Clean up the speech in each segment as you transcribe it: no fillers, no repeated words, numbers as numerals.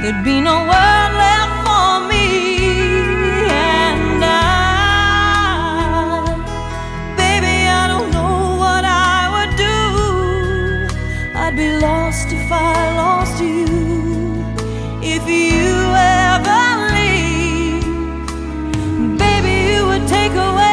there'd be no word left for me. And baby, I don't know what I would do. I'd be lost if I lost you. If you ever leave, baby, you would take away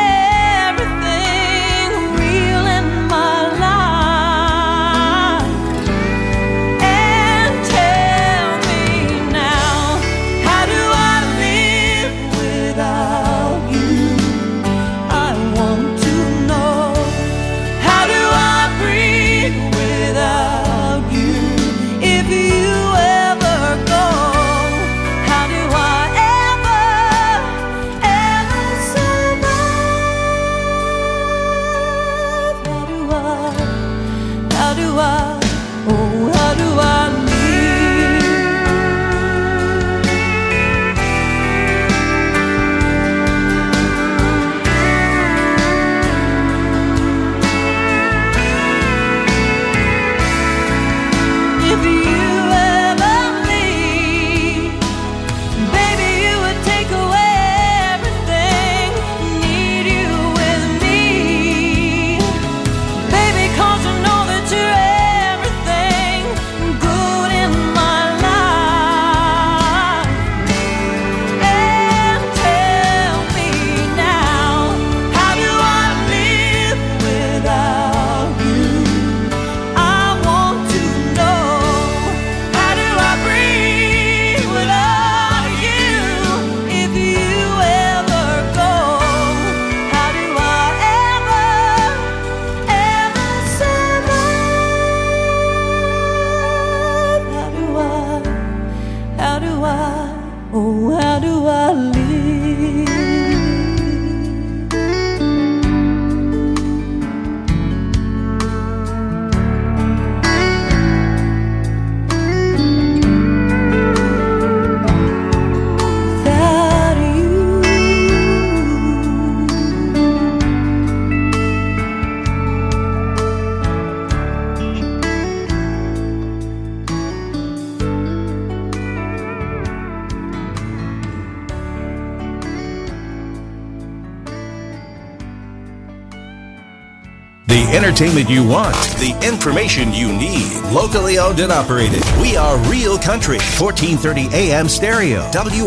entertainment you want, the information you need. Locally owned and operated. We are Real Country, 1430 AM stereo,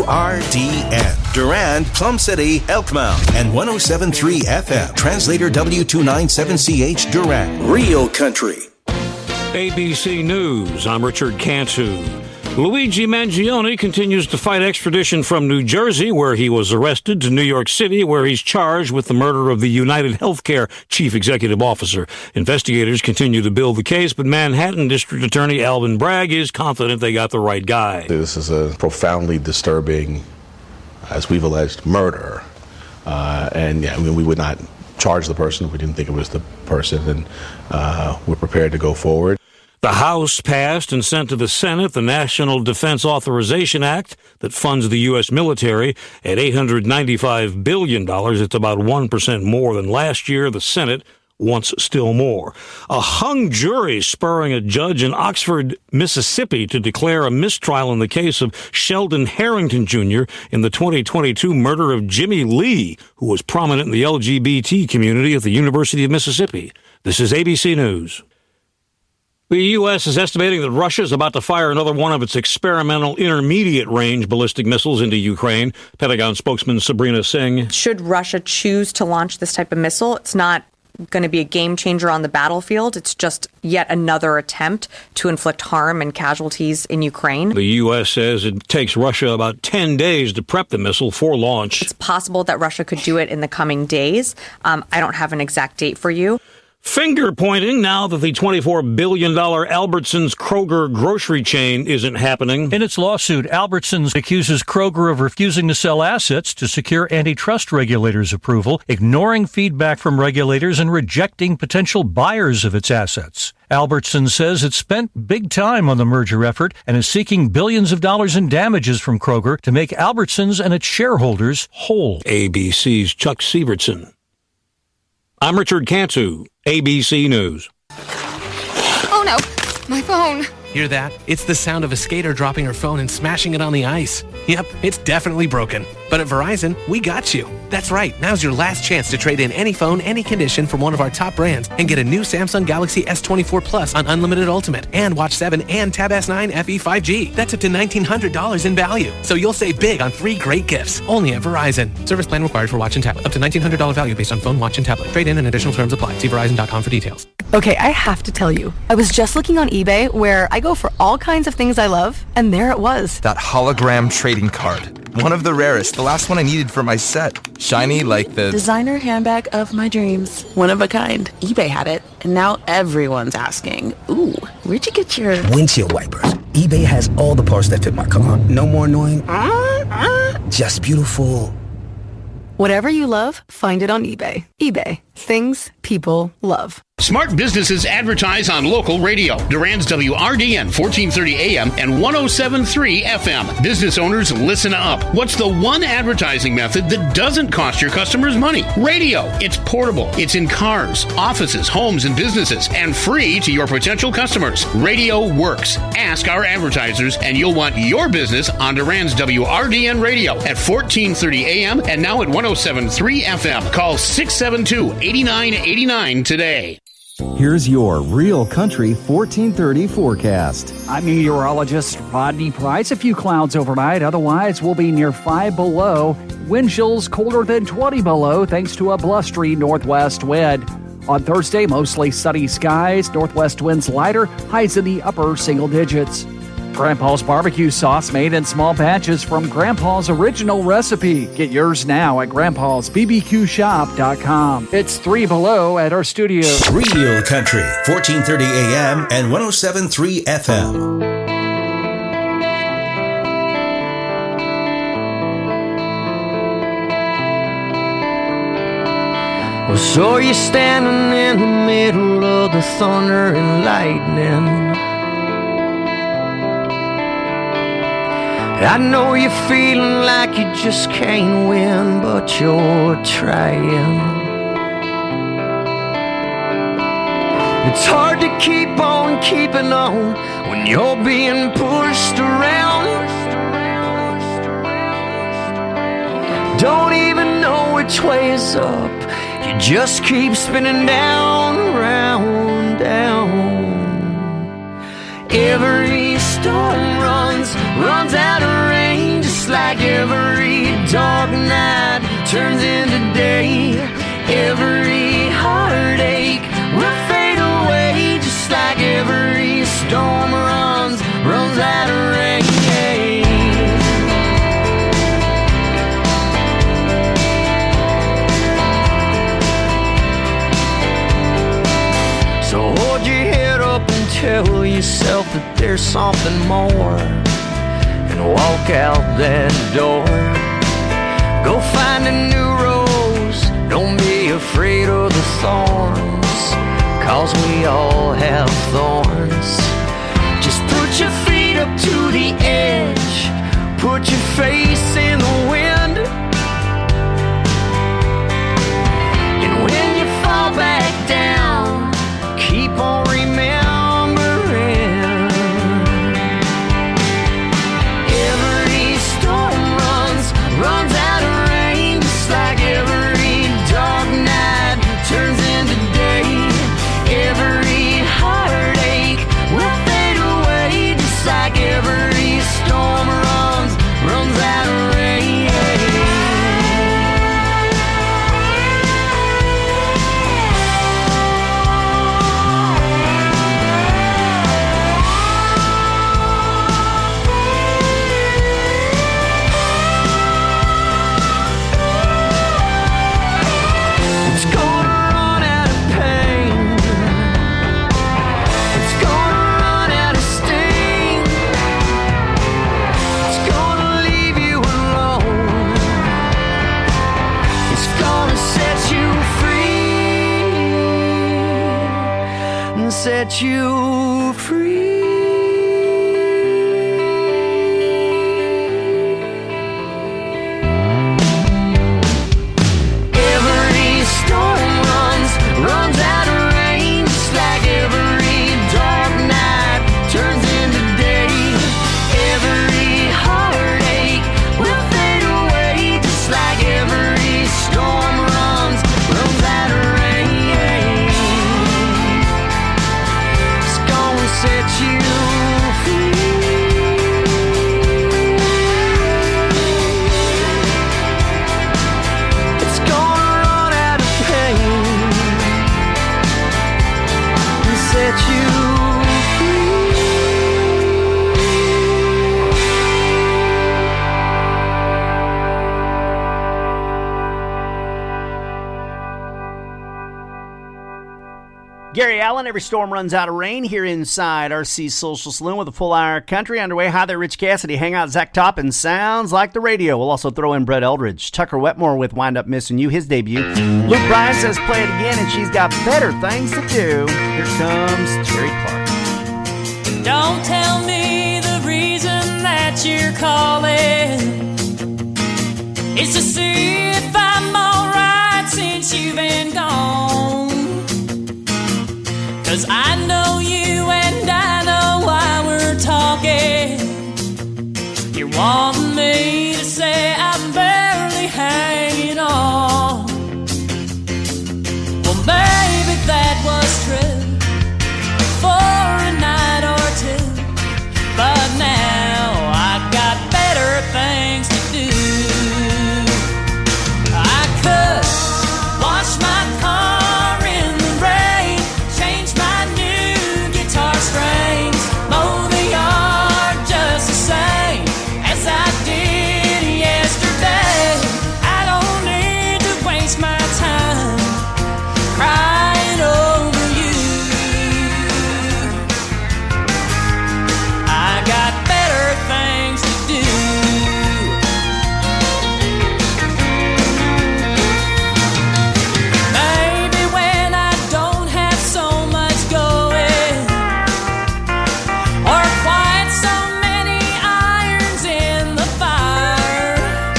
WRDN. Durand, Plum City, Elkmount, and 107.3 FM. Translator W297CH Durand. Real Country. ABC News. I'm Richard Cantu. Luigi Mangione continues to fight extradition from New Jersey, where he was arrested, to New York City, where he's charged with the murder of the United Healthcare chief executive officer. Investigators continue to build the case, but Manhattan District Attorney Alvin Bragg is confident they got the right guy. This is a profoundly disturbing, as we've alleged, murder. We would not charge the person if we didn't think it was the person, and we're prepared to go forward. The House passed and sent to the Senate the National Defense Authorization Act that funds the U.S. military at $895 billion. It's about 1% more than last year. The Senate wants still more. A hung jury spurring a judge in Oxford, Mississippi to declare a mistrial in the case of Sheldon Harrington Jr. in the 2022 murder of Jimmy Lee, who was prominent in the LGBT community at the University of Mississippi. This is ABC News. The U.S. is estimating that Russia is about to fire another one of its experimental intermediate-range ballistic missiles into Ukraine. Pentagon spokesman Sabrina Singh. Should Russia choose to launch this type of missile, it's not going to be a game changer on the battlefield. It's just yet another attempt to inflict harm and casualties in Ukraine. The U.S. says it takes Russia about 10 days to prep the missile for launch. It's possible that Russia could do it in the coming days. I don't have an exact date for you. Finger-pointing now that the $24 billion Albertsons Kroger grocery chain isn't happening. In its lawsuit, Albertsons accuses Kroger of refusing to sell assets to secure antitrust regulators' approval, ignoring feedback from regulators, and rejecting potential buyers of its assets. Albertsons says it spent big time on the merger effort and is seeking billions of dollars in damages from Kroger to make Albertsons and its shareholders whole. ABC's Chuck Sievertson. I'm Richard Cantu, ABC News. Oh no, my phone. Hear that? It's the sound of a skater dropping her phone and smashing it on the ice. Yep, it's definitely broken. But at Verizon, we got you. That's right. Now's your last chance to trade in any phone, any condition from one of our top brands and get a new Samsung Galaxy S24 Plus on Unlimited Ultimate and Watch 7 and Tab S9 FE 5G. That's up to $1,900 in value. So you'll save big on 3 great gifts. Only at Verizon. Service plan required for watch and tablet. Up to $1,900 value based on phone, watch, and tablet. Trade in and additional terms apply. See Verizon.com for details. Okay, I have to tell you, I was just looking on eBay where I go for all kinds of things I love, and there it was. That hologram trading card. One of the rarest. The last one I needed for my set. Shiny like the... designer handbag of my dreams. One of a kind. eBay had it, and now everyone's asking, ooh, where'd you get your... windshield wipers. eBay has all the parts that fit my car. No more annoying... just beautiful. Whatever you love, find it on eBay. eBay. Things people love. Smart businesses advertise on local radio. Durand's WRDN 1430 AM and 107.3 FM. Business owners, listen up. What's the one advertising method that doesn't cost your customers money? Radio. It's portable. It's in cars, offices, homes, and businesses, and free to your potential customers. Radio works. Ask our advertisers, and you'll want your business on Durand's WRDN radio at 1430 AM and now at 107.3 FM. Call 672-8989 today. Here's your Real Country 1430 forecast. I'm meteorologist Rodney Price. A few clouds overnight. Otherwise, we'll be near 5 below. Wind chills colder than 20 below thanks to a blustery northwest wind. On Thursday, mostly sunny skies. Northwest winds lighter. Highs in the upper single digits. Grandpa's barbecue sauce made in small batches from Grandpa's original recipe. Get yours now at grandpa'sbbqshop.com. It's 3 below at our studio. Real Country, 1430 AM and 107.3 FM. Well, so you're standing in the middle of the thunder and lightning. I know you're feeling like you just can't win, but you're trying. It's hard to keep on keeping on when you're being pushed around. Don't even know which way is up. You just keep spinning down, round, down. Every storm runs out of rain, just like every dark night turns into day. Every heartache will fade away, just like every storm runs out of rain. So hold your head up and tell yourself that there's something more, and walk out that door. Go find a new rose, don't be afraid of the thorns, 'cause we all have thorns. Just put your feet up to the edge, put your face in the wind, and when you fall back down, keep on remembering. Every storm runs out of rain, just like every dark night turns into day. Every heartache will fade away, just like every storm runs out of rain. Set you free. Every storm runs out of rain, just like every dark night turns into Gary Allen, every storm runs out of rain here inside RC Social Saloon with a full hour country underway. Hi there, Rich Cassidy. Hang out, Zach Toppin. Sounds like the radio. We'll also throw in Brett Eldridge. Tucker Wetmore with Wind Up Missing You, his debut. Luke Bryan says play it again, and she's got better things to do. Here comes Terry Clark. Don't tell me the reason that you're calling is to see if I'm alright since you've been gone. 'Cause I know you and I know why we're talking. You're wanting me to say I'm barely hanging on. Well, maybe that was true for a night or two, but now I got better things to do. I could wash my car in the rain, change my new guitar strings, mow the yard just the same as I did yesterday. I don't need to waste my time crying over you. I got better things to do. Maybe when I don't have so much going, or quite so many irons in the fire,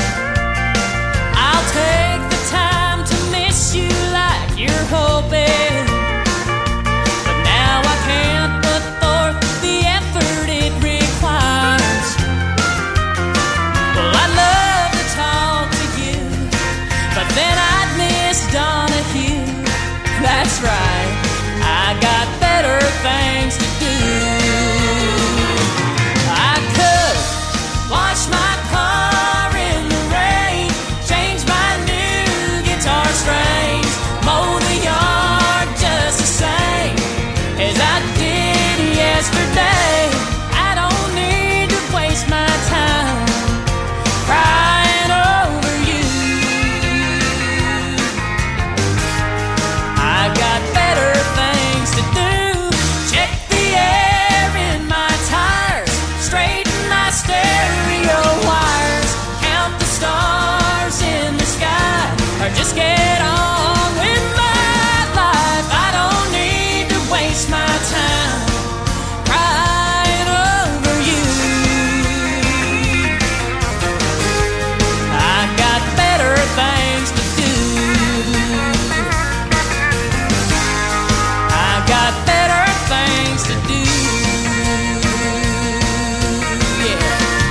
I'll take the time to miss you like you're hoping. But now I can't put forth the effort it requires. Well, I'd love to talk to you, but then I'd miss Donahue. That's right, I got better things to do. I could wash my car in the rain, change my new guitar strings, mow the yard just the same as I did yesterday. I don't need to waste my time crying over you. I got better things to do. Check the air in my tires, straighten my stereo wires, count the stars in the sky, or just get on with my life. I don't need to waste my time crying over you. I got better things to do. I got better things to do. Yeah.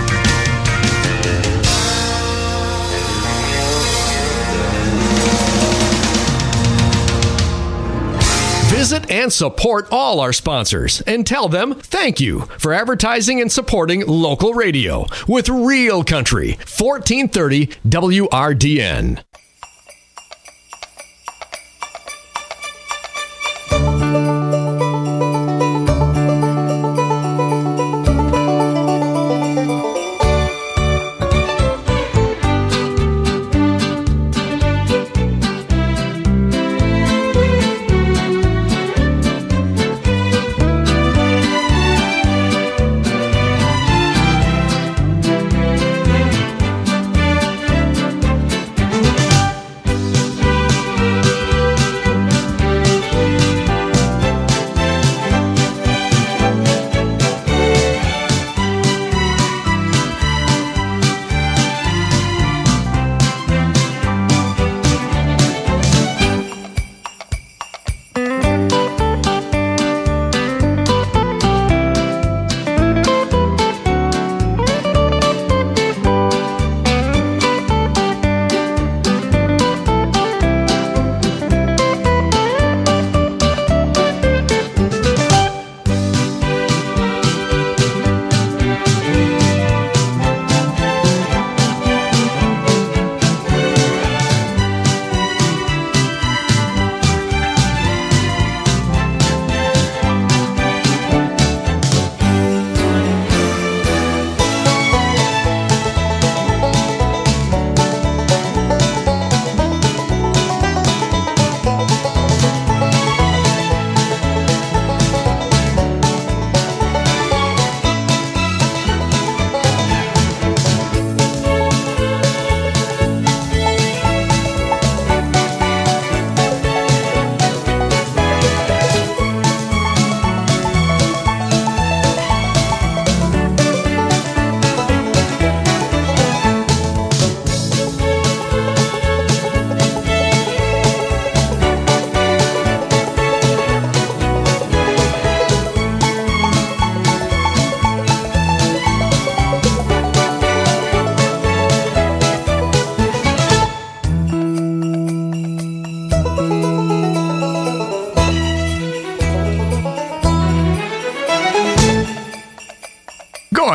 Visit and support all our sponsors and tell them thank you for advertising and supporting local radio with Real Country 1430 WRDN.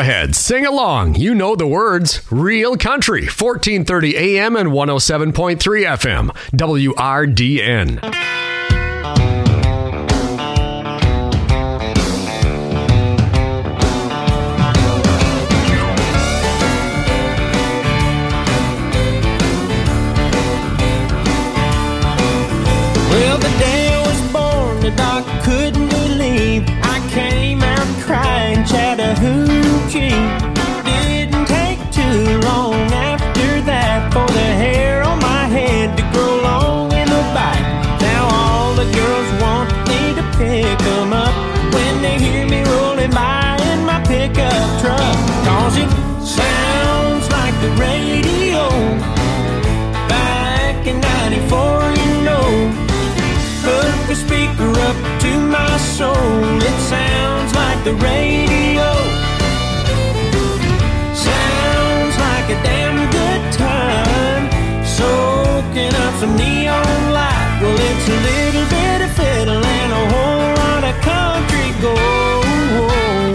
ahead, sing along. You know the words. Real Country, 1430 AM and 107.3 FM, WRDN. Well, the day I was born, the doc couldn't believe I came out crying Chattahoochee. Didn't take too long after that for the hair on my head to grow long in the back. Now all the girls want me to pick them up when they hear me rolling by in my pickup truck. 'Cause it sounds like the radio back in 94, you know. Hook the speaker up to my soul. It sounds like the radio. Sounds like a damn good time. Soaking up some neon light. Well, it's a little bit of fiddle and a whole lot of country gold.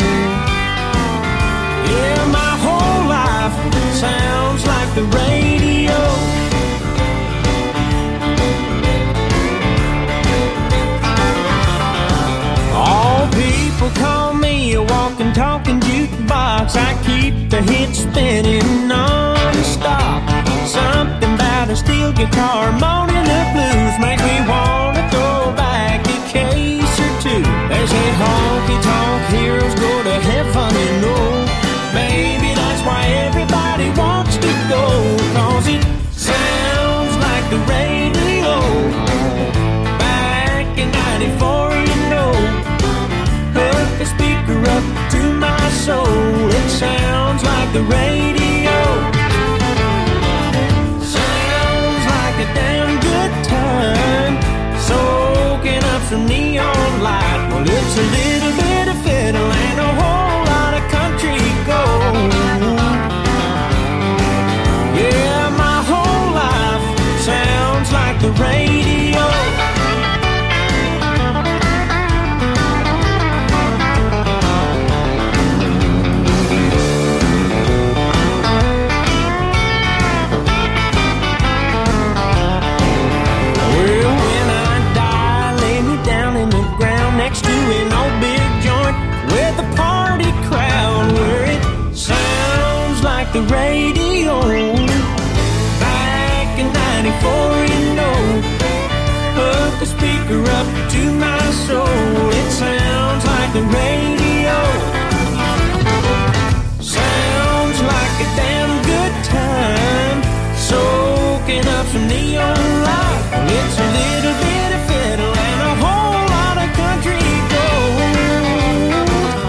Yeah, my whole life sounds like the radio. People call me a walking, talking jukebox. I keep the hits spinning non-stop. Something about a steel guitar, moaning the blues, make me want to throw back a case or two. They say honky-tonk heroes go to heaven, you know. Maybe that's why everybody wants to go. 'Cause it sounds like the radio back in 94, you know. Hook the speaker up to my soul. It sounds like the radio. Sounds like a damn good time. Soaking up some neon light. Well, it's a little bit of fiddle and a whole lot of country gold. Yeah, my whole life sounds like the radio. Next to an old big joint with a party crowd where it sounds like the radio back in 94, you know. Hook the speaker up to my soul. It sounds like the radio. Sounds like a damn good time. Soaking up some neon light. It's a little bit of fiddle and a whole lot of country gold.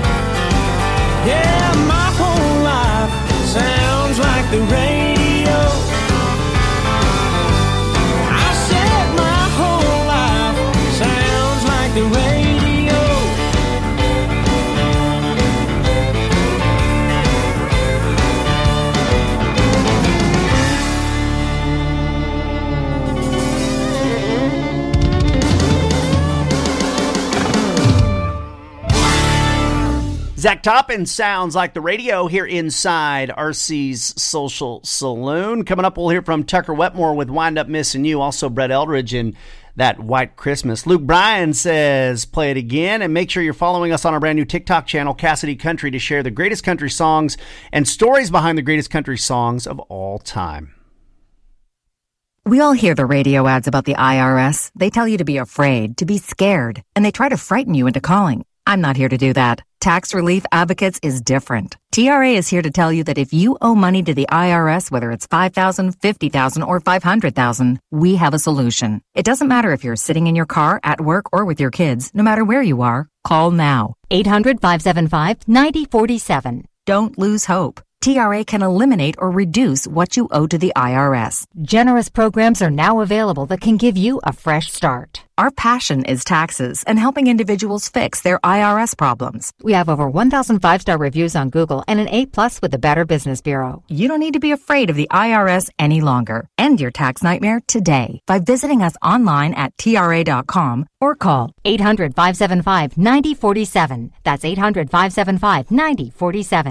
Yeah, my whole life sounds like the radio. I said my whole life sounds like the radio. Zach Toppin sounds like the radio here inside RC's Social Saloon. Coming up, we'll hear from Tucker Wetmore with Wind Up Missing You. Also, Brett Eldridge in That White Christmas. Luke Bryan says, play it again. And make sure you're following us on our brand new TikTok channel, Cassidy Country, to share the greatest country songs and stories behind the greatest country songs of all time. We all hear the radio ads about the IRS. They tell you to be afraid, to be scared, and they try to frighten you into calling. I'm not here to do that. Tax Relief Advocates is different. TRA is here to tell you that if you owe money to the IRS, whether it's $5,000, $50,000, or $500,000, we have a solution. It doesn't matter if you're sitting in your car, at work, or with your kids. No matter where you are, call now. 800-575-9047. Don't lose hope. TRA can eliminate or reduce what you owe to the IRS. Generous programs are now available that can give you a fresh start. Our passion is taxes and helping individuals fix their IRS problems. We have over 1,000 5-star reviews on Google and an A+ with the Better Business Bureau. You don't need to be afraid of the IRS any longer. End your tax nightmare today by visiting us online at TRA.com or call 800-575-9047. That's 800-575-9047.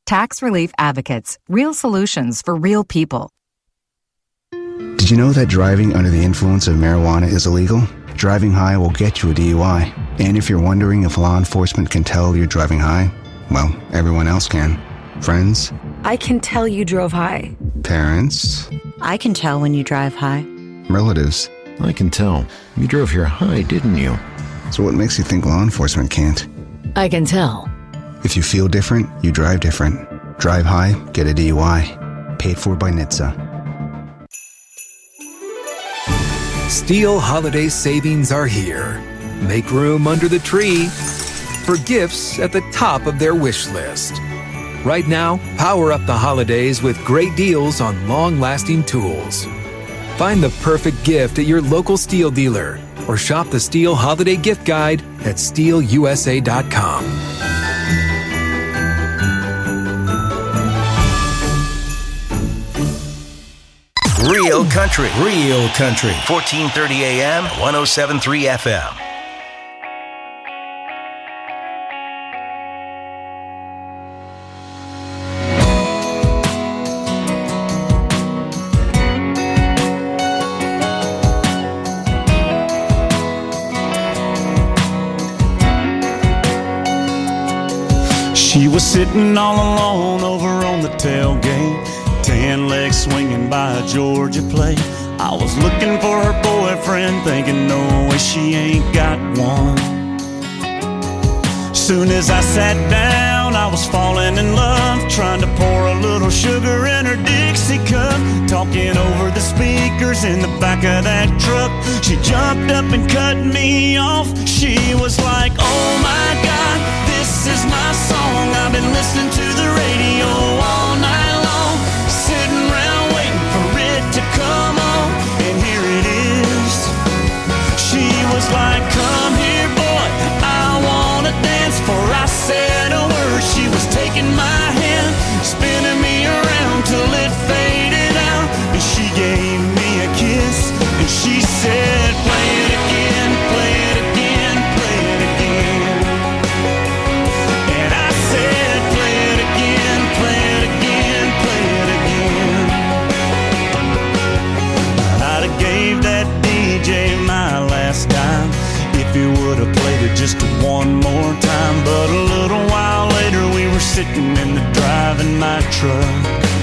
Tax Relief Advocates. Real solutions for real people. Did you know that driving under the influence of marijuana is illegal? Driving high will get you a DUI. And if you're wondering if law enforcement can tell you're driving high, well, everyone else can. Friends? I can tell you drove high. Parents? I can tell when you drive high. Relatives? I can tell. You drove here high, didn't you? So what makes you think law enforcement can't? I can tell. If you feel different, you drive different. Drive high, get a DUI. Paid for by NHTSA. Steel holiday savings are here. Make room under the tree for gifts at the top of their wish list. Right now, power up the holidays with great deals on long-lasting tools. Find the perfect gift at your local Steel dealer or shop the Steel Holiday Gift Guide at steelusa.com. Real country. 1430 AM, 107.3 FM. She was sitting all alone over on the tailgate, tan legs swinging by a Georgia plate. I was looking for her boyfriend, thinking no way she ain't got one. Soon as I sat down, I was falling in love, trying to pour a little sugar in her Dixie cup, talking over the speakers in the back of that truck. She jumped up and cut me off. She was like, oh my God, this is my song. I've been listening to the radio all night long, sitting around waiting for it to come on, and here it is. She was like, come here boy, I wanna dance. Before I said a word, she was taking my hand, spinning me around till it faded out, and she gave me a kiss, and she said, play it again, play it again, play it again. And I said, play it again, play it again, play it again. I'd have gave that DJ my last dime if he would have played it just one more time. But a little while later we were sitting in the driving my truck.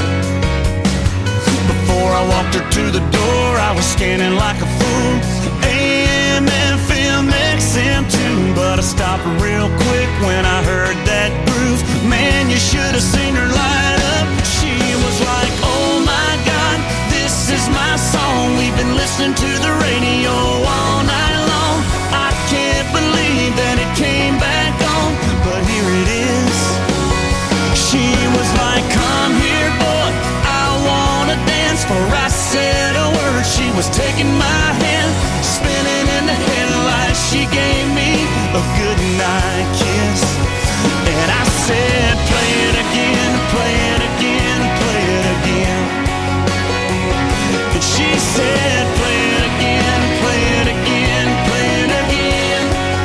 Before I walked her to the door, I was scanning like a fool, AM, FM, XM too. But I stopped real quick when I heard that groove. Man, you should have seen her light up. She was like, oh my God, this is my song. We've been listening to the radio all night long. I can't believe that it came back on, but here it is. She was like, come here boy, I wanna dance. Before I said a word, she was taking my hand, spinning in the headlights. She gave me a good night kiss, and I said, play it again, play it again, play it again. And she said, play it again, play it again, play it again.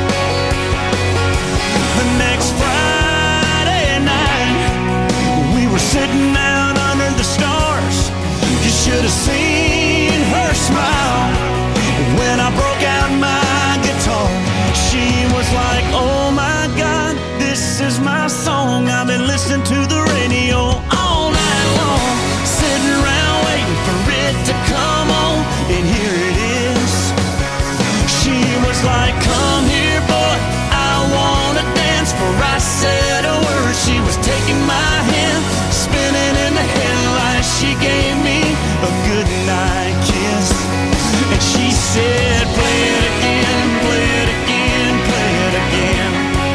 The next Friday night, we were sitting out under the stars. You should have seen her smile when I broke out my guitar. She was like, oh my God, this is my song. I've been listening to the radio all night long, sitting around waiting for it to come on, and here it is. She was like, come here boy, I wanna dance. Before I said a word, she was taking my hand, spinning in the headlights. She gave me a good night kiss, and she said, play it again, play it again, play it again.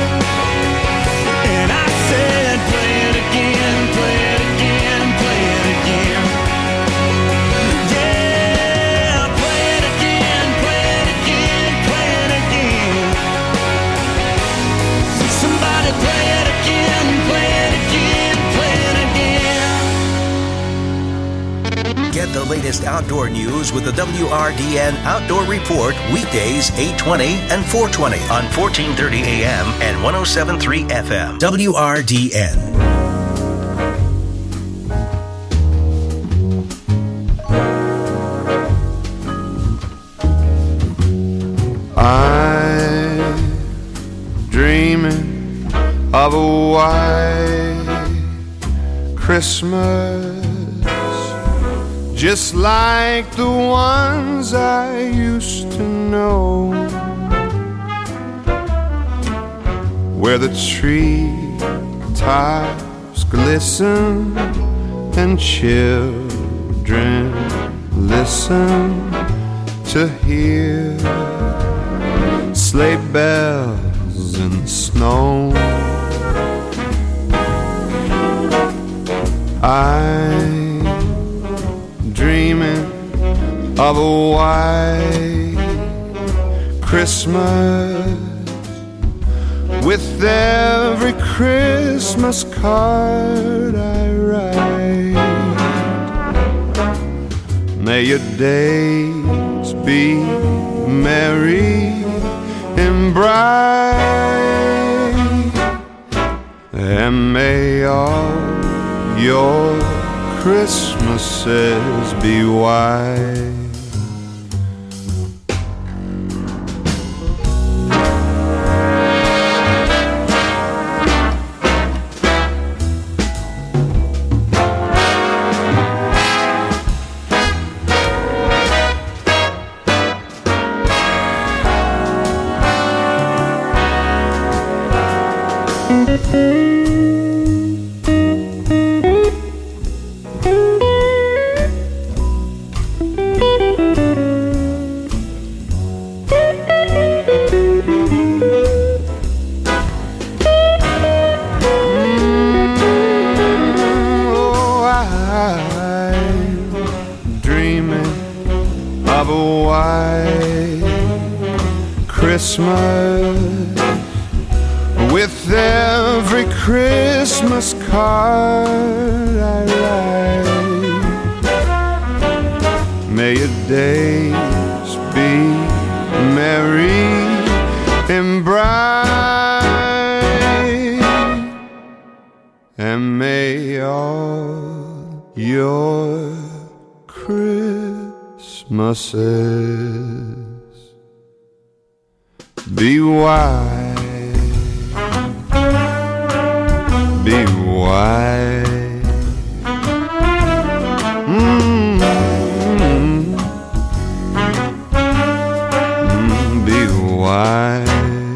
And I said, play it again, play it again, play it again. Yeah, play it again, play it again, play it again. Somebody play it again, play it again, play it again. Get the latest outdoor news with the WRDN Outdoor Report weekdays 8:20 and 4:20 on 1430 AM and 107.3 FM. WRDN. of a white Christmas, just like the ones I used to know, where the tree tops glisten and children listen to hear sleigh bells in snow. I'm dreaming of a white Christmas, with every Christmas card I write. May your days be merry and bright, and may all your Christmases be white. With every Christmas card I write, may your days be merry and bright, and may all your Christmases be white. Be white. Be white.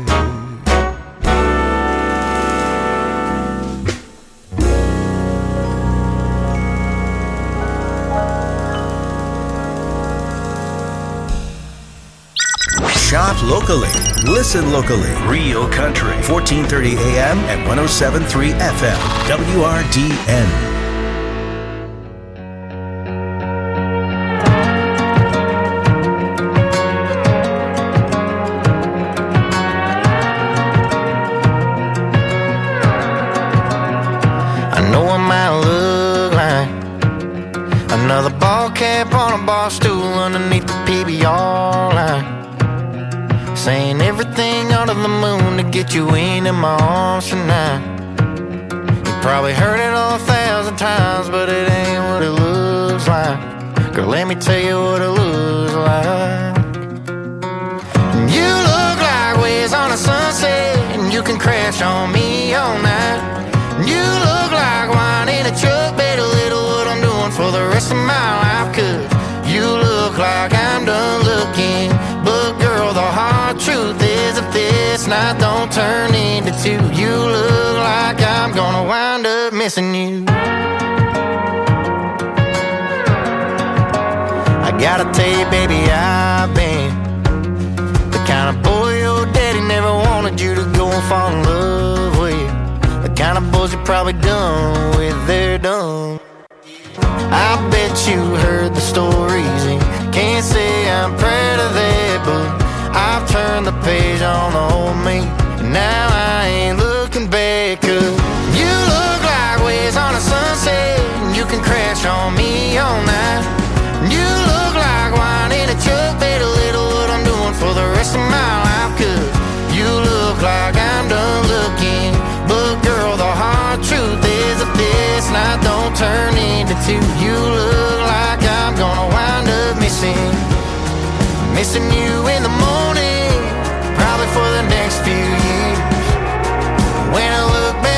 Shop locally. Listen locally. Real Country. 1430 AM and 107.3 FM. WRDN. I know I might look like another ball cap on a bar stool underneath the PBR line, saying everything under the moon to get you into my arms tonight. You probably heard it all 1,000 times, but it ain't what it looks like. Girl, let me tell you what it looks like. You look like waves on a sunset, and you can crash on me all night. You look like wine in a truck, better little what I'm doing for the rest of my life. Cause you look like I'm done looking, but girl, the hard truth is if this night don't turn into two, you look like I'm gonna wind up missing you. I gotta tell you, baby, I've been the kind of boy your daddy never wanted you to go and fall in love with. The kind of boys you're probably done with, they're done. I bet you heard the stories and can't say I'm proud of that, but I've turned the page on the old me, and now I ain't looking back. Cause you look like waves on a sunset, and you can crash on me all night. You look like wine in a truck, better little what I'm doing for the rest of my life. Cause you look like I'm done looking, but girl, the hard truth is if this night don't turn into two, you look like I'm gonna wind up missing you in the morning, probably for the next few years. When I look back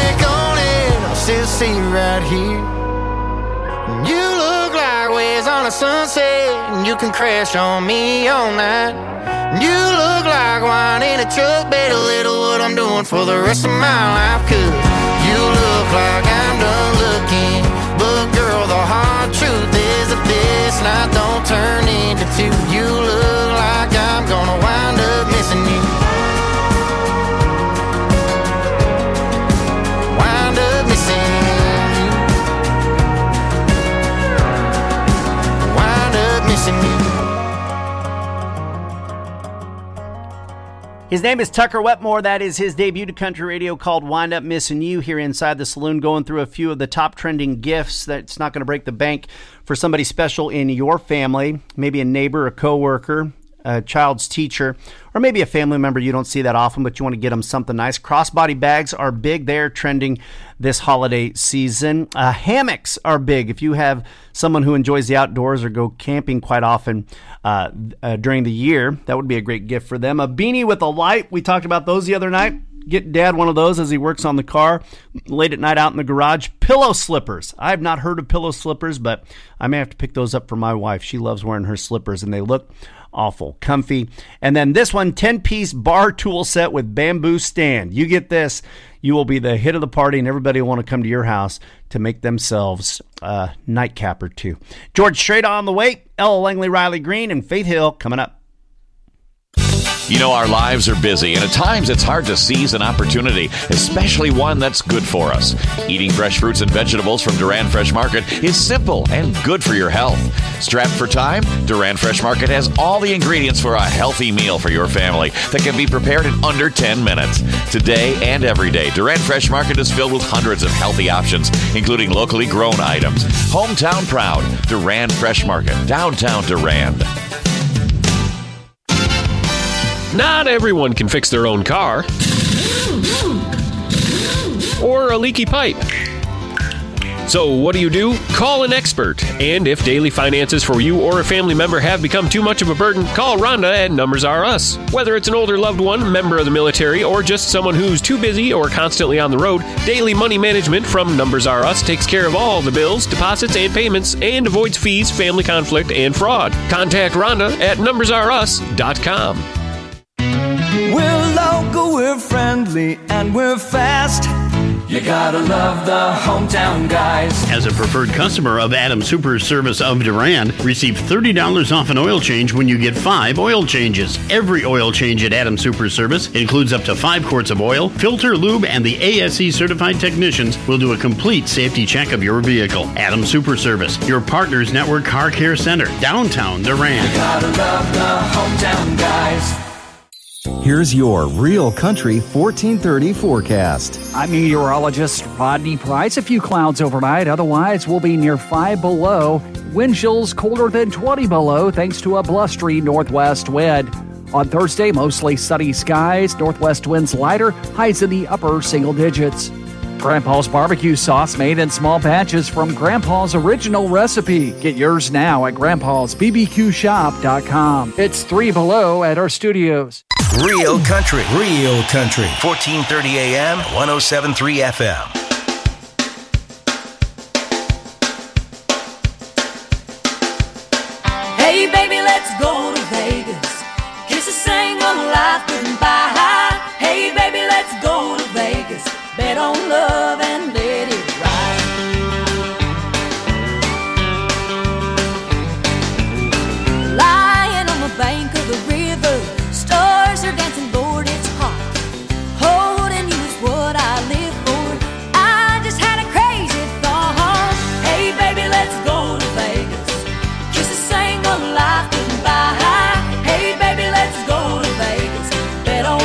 see right here. You look like waves on a sunset, and you can crash on me all night. You look like wine in a truck, bet a little what I'm doing for the rest of my life. 'Cause you look like I'm done looking, but girl, the hard truth is if this night don't turn into two, you look like I'm gonna wind up missing you. Wind up missing you. Wind up missing you. His name is Tucker Wetmore. That is his debut to country radio called Wind Up Missing You here inside the saloon, going through a few of the top trending gifts that's not going to break the bank for somebody special in your family, maybe a neighbor, a coworker, a child's teacher, or maybe a family member you don't see that often, but you want to get them something nice. Crossbody bags are big. They're trending this holiday season. Hammocks are big. If you have someone who enjoys the outdoors or go camping quite often during the year, that would be a great gift for them. A beanie with a light. We talked about those the other night. Get Dad one of those as he works on the car late at night out in the garage. Pillow slippers. I have not heard of pillow slippers, but I may have to pick those up for my wife. She loves wearing her slippers, and they look awful comfy. And then this one, 10-piece bar tool set with bamboo stand. You get this, you will be the hit of the party, and everybody will want to come to your house to make themselves a nightcap or two. George Strait on the way. Ella Langley, Riley Green, and Faith Hill coming up. You know, our lives are busy, and at times it's hard to seize an opportunity, especially one that's good for us. Eating fresh fruits and vegetables from Duran Fresh Market is simple and good for your health. Strapped for time? Duran Fresh Market has all the ingredients for a healthy meal for your family that can be prepared in under 10 minutes. Today and every day, Duran Fresh Market is filled with hundreds of healthy options, including locally grown items. Hometown proud, Duran Fresh Market, downtown Durand. Not everyone can fix their own car or a leaky pipe. So what do? Call an expert. And if daily finances for you or a family member have become too much of a burden, call Rhonda at Numbers R Us. Whether it's an older loved one, member of the military, or just someone who's too busy or constantly on the road, Daily Money Management from Numbers R Us takes care of all the bills, deposits, and payments and avoids fees, family conflict, and fraud. Contact Rhonda at numbersrus.com. We're local, we're friendly, and we're fast. You gotta love the hometown guys. As a preferred customer of Adams Super Service of Durand, receive $30 off an oil change when you get 5 oil changes. Every oil change at Adams Super Service includes up to 5 quarts of oil, filter, lube, and the ASE certified technicians will do a complete safety check of your vehicle. Adams Super Service, your Partners Network Car Care Center, downtown Durand. You gotta love the hometown guys. Here's your Real Country 1430 forecast. I'm meteorologist Rodney Price. A few clouds overnight. Otherwise, we'll be near 5 below. Wind chills colder than 20 below thanks to a blustery northwest wind. On Thursday, mostly sunny skies. Northwest winds lighter. Highs in the upper single digits. Grandpa's barbecue sauce made in small batches from Grandpa's original recipe. Get yours now at grandpa'sbbqshop.com. It's 3 below at our studios. Real Country. 1430 AM, 107.3 FM. Hey baby, let's go to Vegas. Kiss a sing on life goodbye. Hey baby, let's go to Vegas. Bet on love and let it ride. Lying on the bank of the river, stars are dancing, Lord, it's hot. Holding you is what I live for. I just had a crazy thought. Hey baby, let's go to Vegas. Kiss a sing on life goodbye. Hey baby, let's go to Vegas. Bet on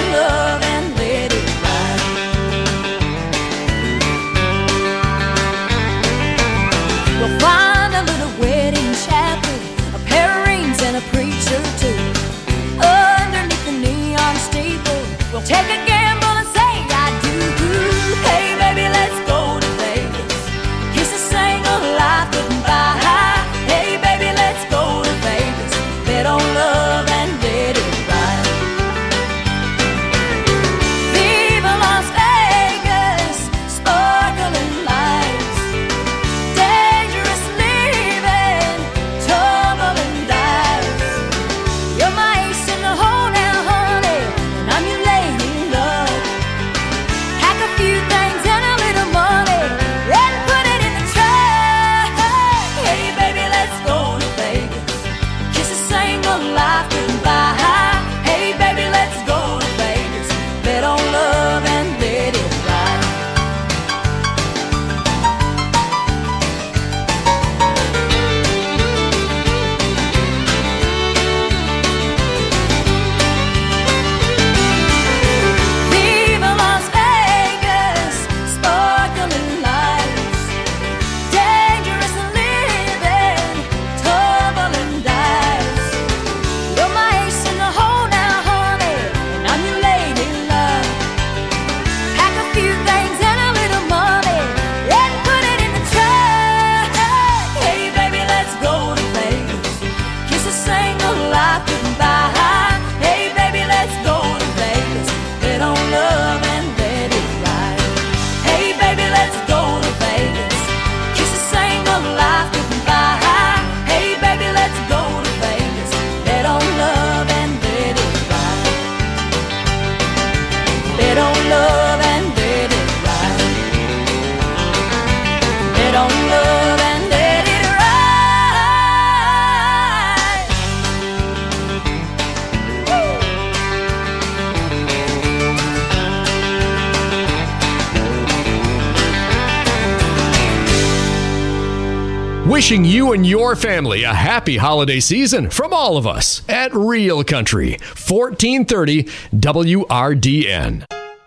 Wishing you and your family a happy holiday season from all of us at Real Country, 1430 WRDN.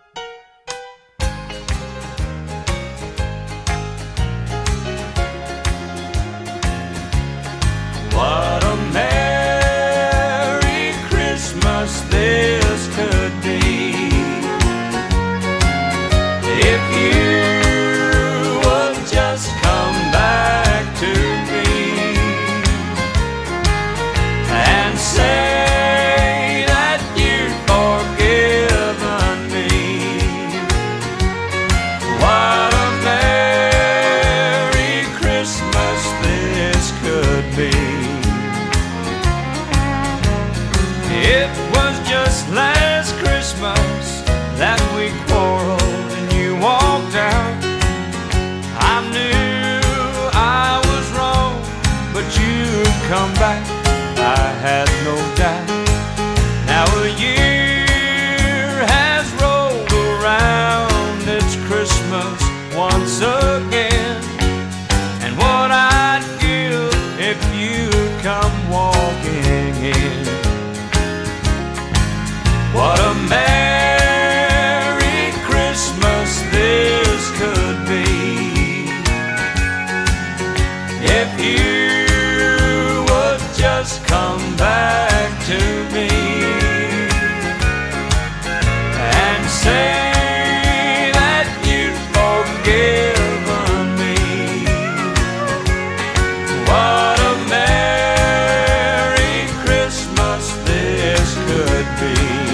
What a Merry Christmas this could be if you would just come back to me and say that you'd forgiven me. What a Merry Christmas this could be. It was just last Christmas that we quarreled and you walked out. I knew I was wrong, but you'd come back, I had no doubt. Now a year has rolled around, it's Christmas once again, and what I'd give if you'd come walking in. What a Merry Christmas this could be if you would just come back to me and say that you'd forgiven me. What a Merry Christmas this could be.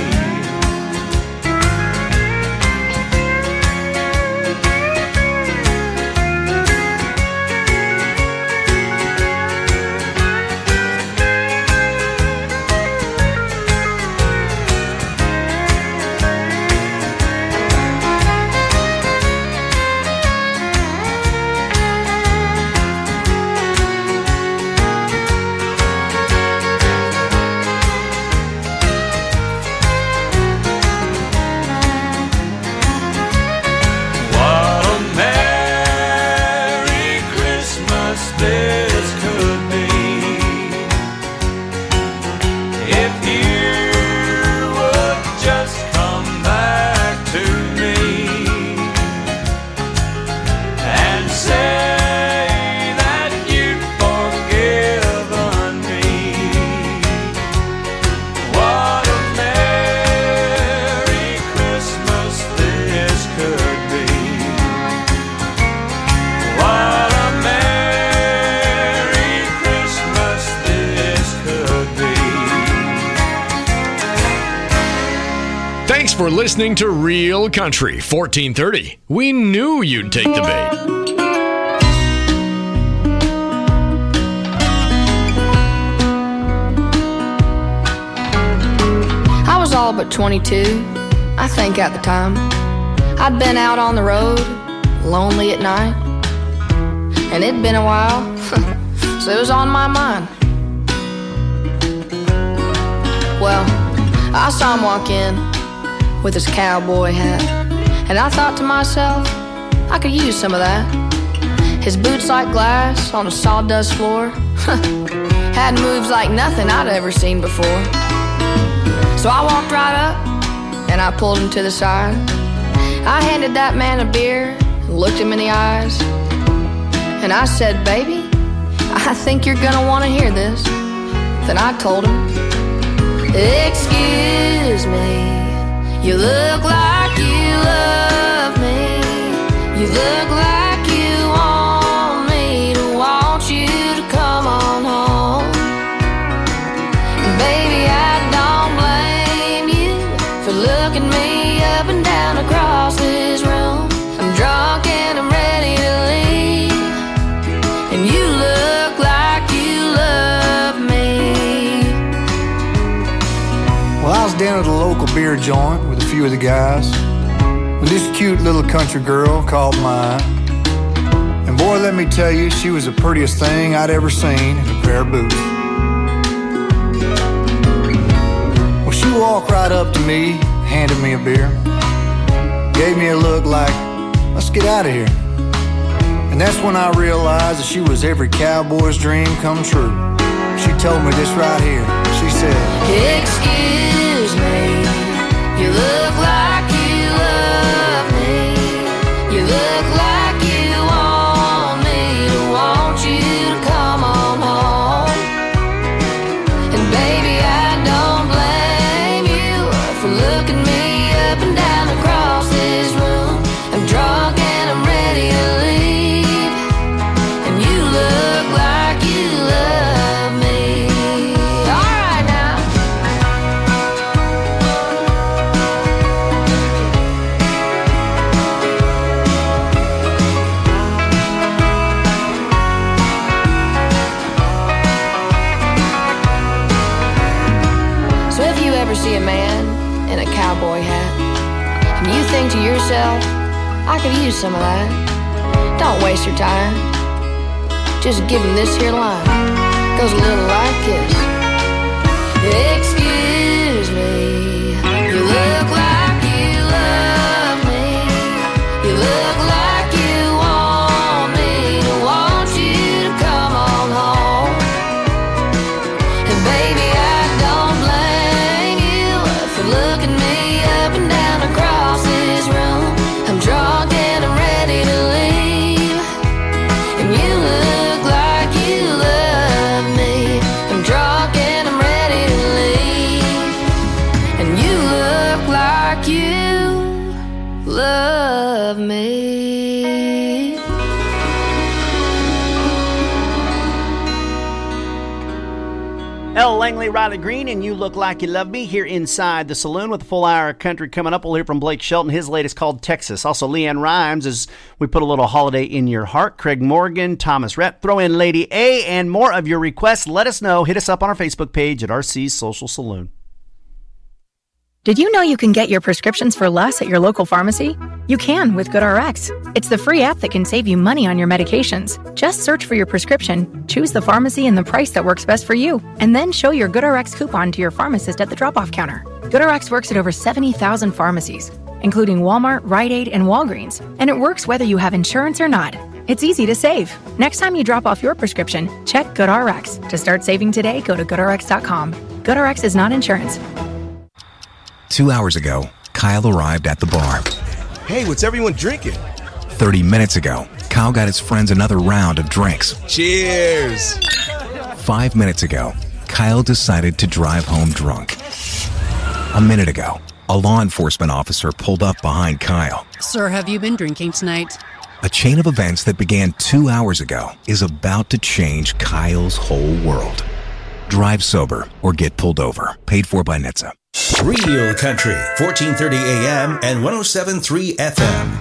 For listening to Real Country 1430. We knew you'd take the bait. I was all but 22, I think at the time. I'd been out on the road, lonely at night, and it'd been a while, so it was on my mind. Well, I saw him walk in with his cowboy hat, and I thought to myself, I could use some of that. His boots like glass on a sawdust floor had moves like nothing I'd ever seen before. So I walked right up and I pulled him to the side. I handed that man a beer and looked him in the eyes, and I said, baby, I think you're gonna want to hear this. Then I told him, excuse me, you look like you love me. You look like you want me to want you to come on home. And baby, I don't blame you for looking me up and down across this room. I'm drunk and I'm ready to leave, and you look like you love me. Well, I was down at the local beer joint with a few of the guys when this cute little country girl caught my eye. And boy, let me tell you, she was the prettiest thing I'd ever seen in a pair of boots. Well, she walked right up to me, handed me a beer, gave me a look like, let's get out of here. And that's when I realized that she was every cowboy's dream come true. She told me this right here. She said, excuse me, you look like you love me. You look like you want me to want you to come on home. And baby, I don't blame you for looking me up and down across this room. I'm drunk and I'm ready to leave, and you look like you love me. All right now. So if you ever see a man in a cowboy hat, and you think to yourself, I could use some of that, don't waste your time. Just give him this here line. Goes a little like this. Excuse me, you look like you love me. You look like you want me to want you to come on home. And baby, I don't blame you for looking me up and down across this room. I'm drunk and I'm ready to leave, and you look like you love me. I'm drunk and I'm ready to leave, and you look like you love me. L. Langley, Riley Green, and You Look Like You Love Me here inside the saloon with a full hour of country coming up. We'll hear from Blake Shelton, his latest called Texas. Also, Leanne Rhymes as we put a little holiday in your heart. Craig Morgan, Thomas Rhett, throw in Lady A, and more of your requests. Let us know. Hit us up on our Facebook page at RC's Social Saloon. Did you know you can get your prescriptions for less at your local pharmacy? You can with GoodRx. It's the free app that can save you money on your medications. Just search for your prescription, choose the pharmacy and the price that works best for you, and then show your GoodRx coupon to your pharmacist at the drop-off counter. GoodRx works at over 70,000 pharmacies, including Walmart, Rite Aid, and Walgreens, and it works whether you have insurance or not. It's easy to save. Next time you drop off your prescription, check GoodRx. To start saving today, go to GoodRx.com. GoodRx is not insurance. 2 hours ago, Kyle arrived at the bar. Hey, what's everyone drinking? 30 minutes ago, Kyle got his friends another round of drinks. Cheers! 5 minutes ago, Kyle decided to drive home drunk. A minute ago, a law enforcement officer pulled up behind Kyle. Sir, have you been drinking tonight? A chain of events that began 2 hours ago is about to change Kyle's whole world. Drive sober or get pulled over. Paid for by NHTSA. Real Country, 1430 AM and 107.3 FM.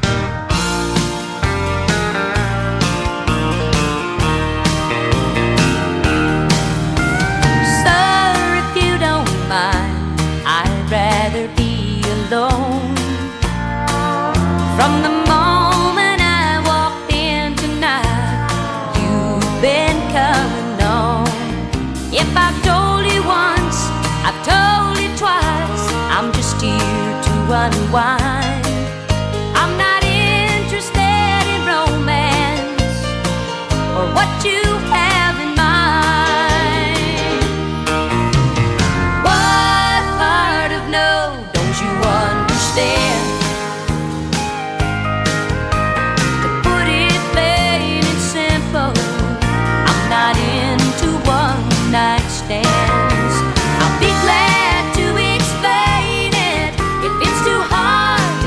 Sir, if you don't mind, I'd rather be alone. From the moment I walked in tonight, you've been coming on. If I've told you once, I've told you twice, I'm just here to unwind. I'm not interested in romance or what you have in mind. What part of no don't you understand? To put it plain and simple, I'm not into one-night stands. I'll be glad to explain it if it's too hard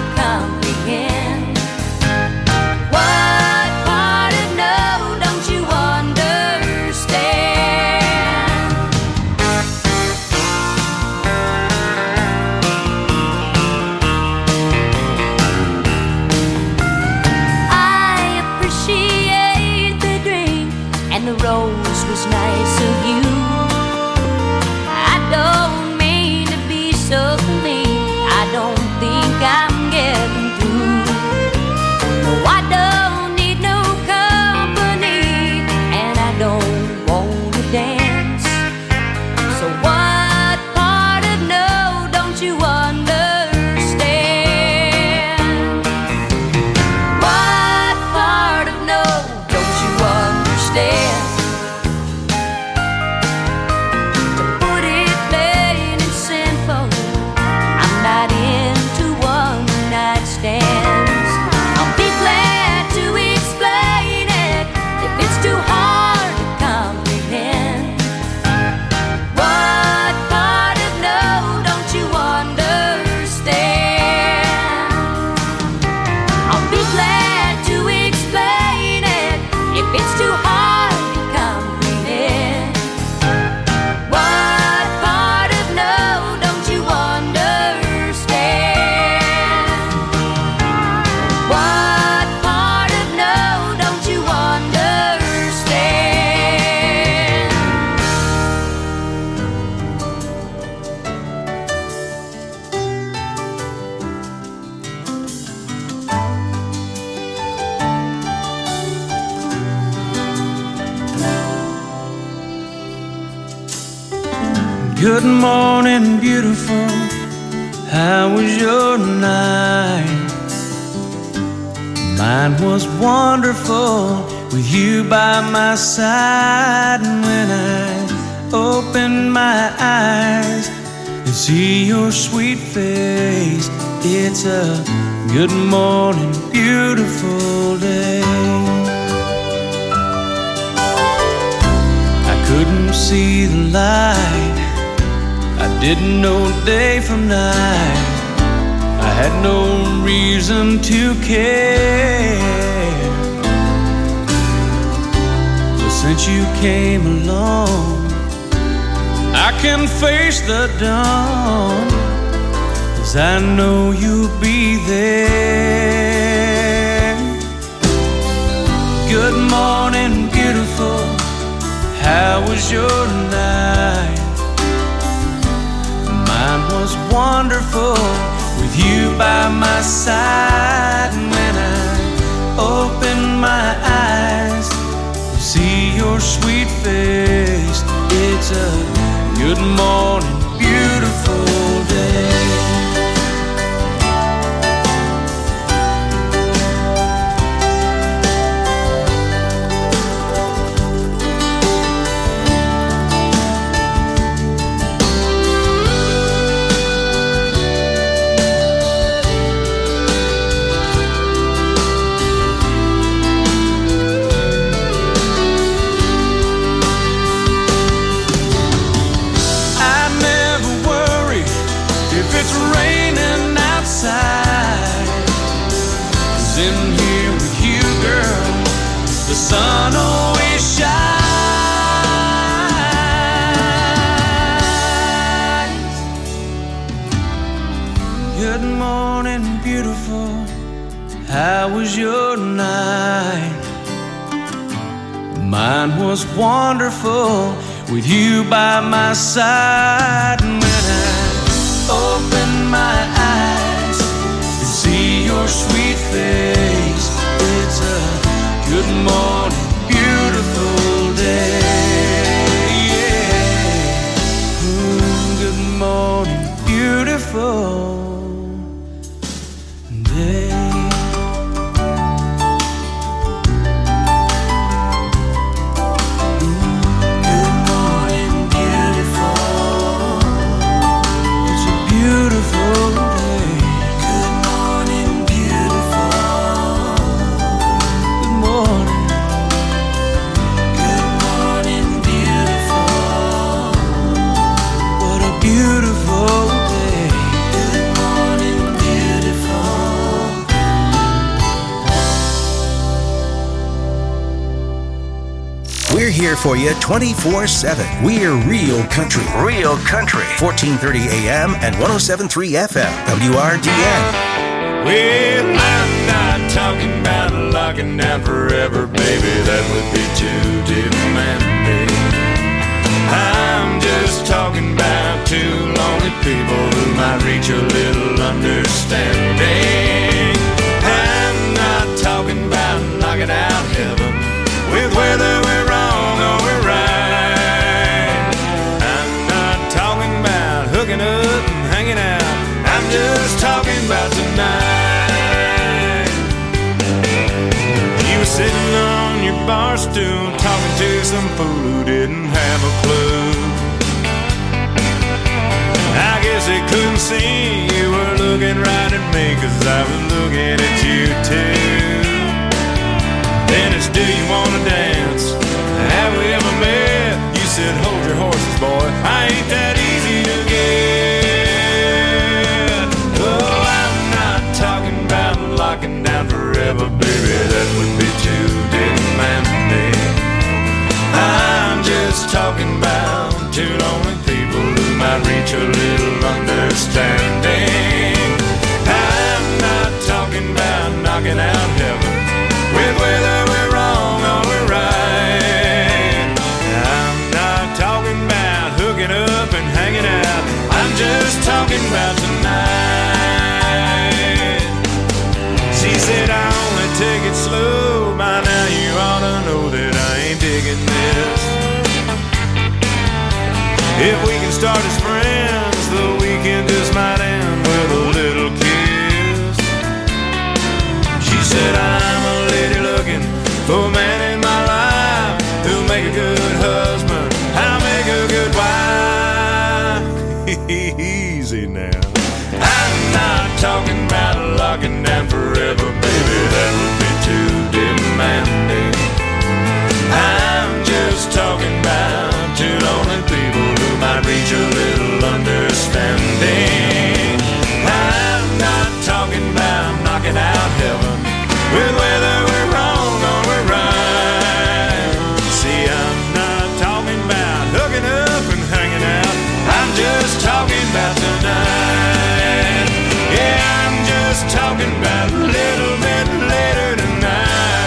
Good morning, beautiful. How was your night? Mine was wonderful with you by my side. And when I open my eyes and see your sweet face, it's a good morning, beautiful day. I couldn't see the light, I didn't know day from night, I had no reason to care. But since you came along, I can face the dawn, 'cause I know you'll be there. Good morning, beautiful. How was your night? Mine was wonderful with you by my side. And when I open my eyes to see your sweet face, it's a good morning, beautiful day. In here with you, girl, the sun always shines. Good morning, beautiful. How was your night? Mine was wonderful with you by my side. And when I open my eyes and see your sweet face, it's a good morning, beautiful day. Yeah. Good morning, beautiful day. Good morning, beautiful. It's a beautiful day. Good morning, beautiful. Good morning. Good morning, beautiful. What a beautiful day. Good morning, beautiful. We're here for you 24/7. We're Real Country. Real Country. 1430 AM and 107.3 FM. WRDN. Well, I'm not talking about locking down forever, baby. That would be too demanding. I'm just talking about two lonely people who might reach a little understanding. I'm not talking about knocking out heaven with whether we're wrong or we're right. I'm not talking about hooking up and hanging out. I'm just talking about tonight. You were sitting on your bar stool talking to some fool who didn't have a clue. I guess they couldn't see you were looking right at me, 'cause I was looking at you too. Then it's, do you wanna dance? Have we ever met? You said, hold your horses, boy, I ain't that easy to get. Oh, I'm not talking about locking down forever, baby, that would be too demanding. I'm just talking about two lonely people who might reach a little understanding. I'm not talking about knocking out heaven with whether we're wrong or we're right. I'm not talking about hooking up and hanging out. I'm just talking about tonight. She said, I only take it slow. By now you ought to know that I ain't digging this. If we can start as friends, the weekend just might end with a little kiss. She said, I'm a lady looking for a man in my life who'll make a good husband, I'll make a good wife. Easy now. I'm not talking about locking down forever, baby, that would be too demanding. I'm just talking about two lonely people who might reach a little understanding. I'm not talking about knocking out heaven with whether we're wrong or we're right. See, I'm not talking about hooking up and hanging out. I'm just talking about tonight. Yeah, I'm just talking about a little bit later tonight.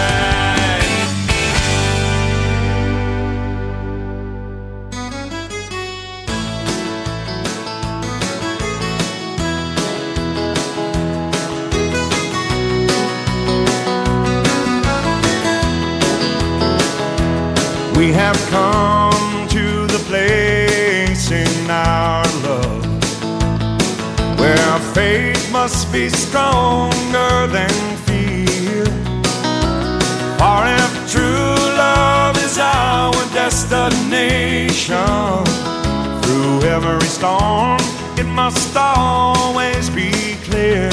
We have come to the place in our love where faith must be stronger than fear. For if true love is our destination, through every storm it must always be clear.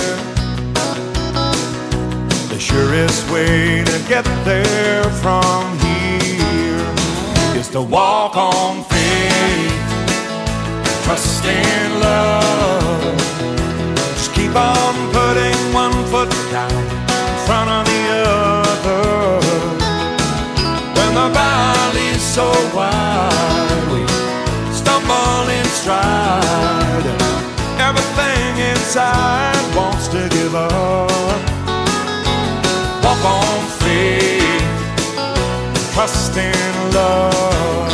The surest way to get there from here is to walk on faith, trust in love. Just keep on putting one foot down in front of the other. When the valley's so wide, we stumble in stride. Everything inside wants to give up. Walk on faith, trust in love.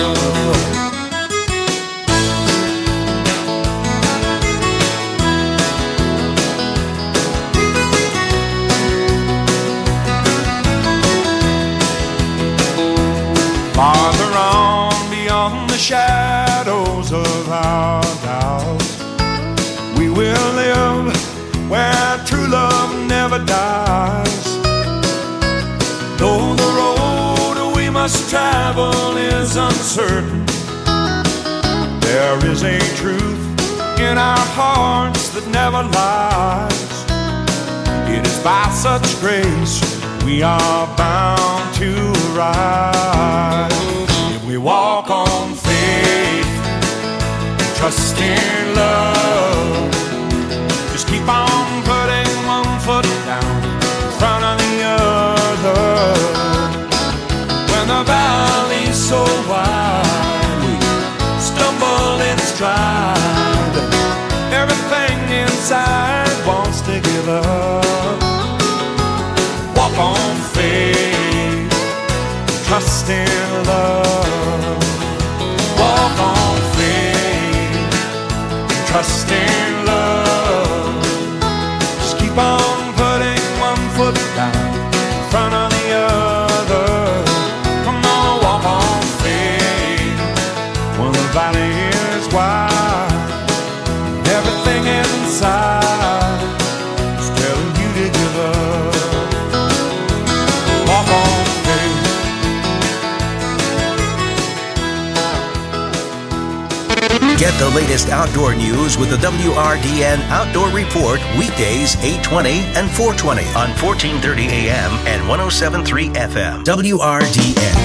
Farther on beyond the shadows of our doubts, we will live where true love never dies. Though the road we must travel is uncertain, there is a truth in our hearts that never lies. It is by such grace we are bound to rise. If we walk on faith, trust in love, just keep on putting one foot down in front of the other. When the valley's so wide, we stumble in stride. Everything inside wants to give up. Walk on faith, trust in love. Walk on faith, trust in love. Just keep on putting one foot down in front of the other. Come on, walk on faith. When the valley is wide, everything inside is telling you to give up. Walk on faith. Get the latest outdoor news with the WRDN Outdoor Report weekdays 8:20 and 4:20 on 1430 AM and 107.3 FM. WRDN.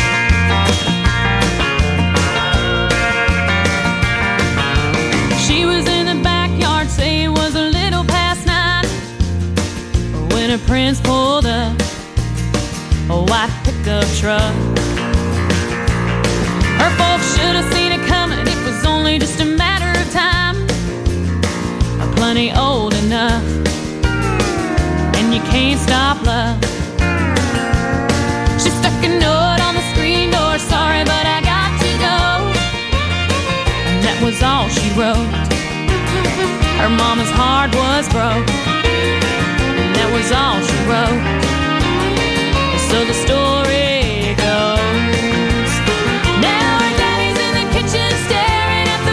She was in the backyard, say it was a little past 9 when her prince pulled up a white pickup truck. Her folks should have seen it coming, it was only just a matter of time. Plenty old enough, and you can't stop love. She stuck a note on the screen door, sorry but I got to go. And that was all she wrote. Her mama's heart was broke, and that was all she wrote. So the story goes. Now her daddy's in the kitchen staring at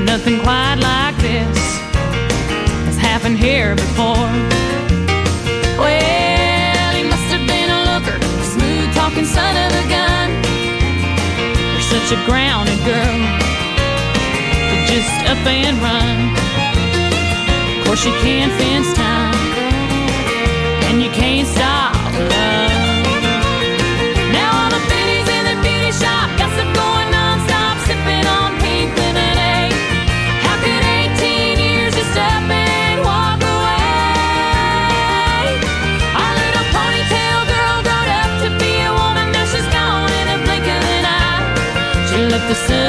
nothing quite like this has happened here before. Well, he must have been a looker, smooth talking son of a gun. You're such a grounded girl, but just up and run. Of course you can't fence time,